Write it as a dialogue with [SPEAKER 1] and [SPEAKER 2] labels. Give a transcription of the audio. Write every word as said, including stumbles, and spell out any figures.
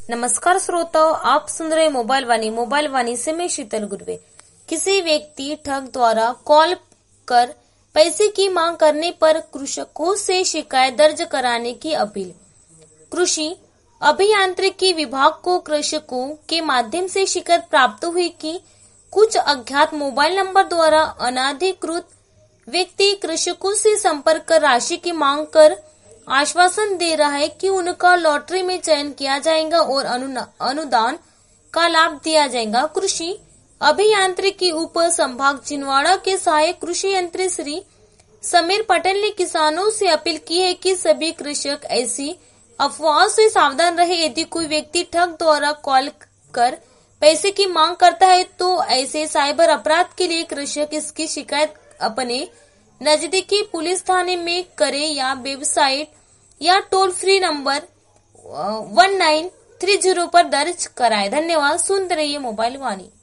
[SPEAKER 1] नमस्कार श्रोताओं, आप सुन रहे मोबाइल वाणी मोबाइल वाणी से मैं शीतल गुर्वे। किसी व्यक्ति ठग द्वारा कॉल कर पैसे की मांग करने पर कृषकों से शिकायत दर्ज कराने की अपील। कृषि अभियांत्रिकी विभाग को कृषकों के माध्यम से शिकायत प्राप्त हुई कि कुछ अज्ञात मोबाइल नंबर द्वारा अनाधिकृत व्यक्ति कृषकों से संपर्क कर राशि की मांग कर आश्वासन दे रहा है कि उनका लॉटरी में चयन किया जाएगा और अनुदान का लाभ दिया जाएगा। कृषि अभियांत्रिकी उप संभाग छिंदवाड़ा के सहायक कृषि यंत्री श्री समीर पटेल ने किसानों से अपील की है कि सभी कृषक ऐसी अफवाहों से सावधान रहे। यदि कोई व्यक्ति ठग द्वारा कॉल कर पैसे की मांग करता है तो ऐसे साइबर अपराध के लिए कृषक इसकी शिकायत अपने नजदीकी पुलिस थाने में करे या वेबसाइट या toll free number one nine three zero पर दर्ज कराए। धन्यवाद। सुनते रहिए मोबाइल वाणी।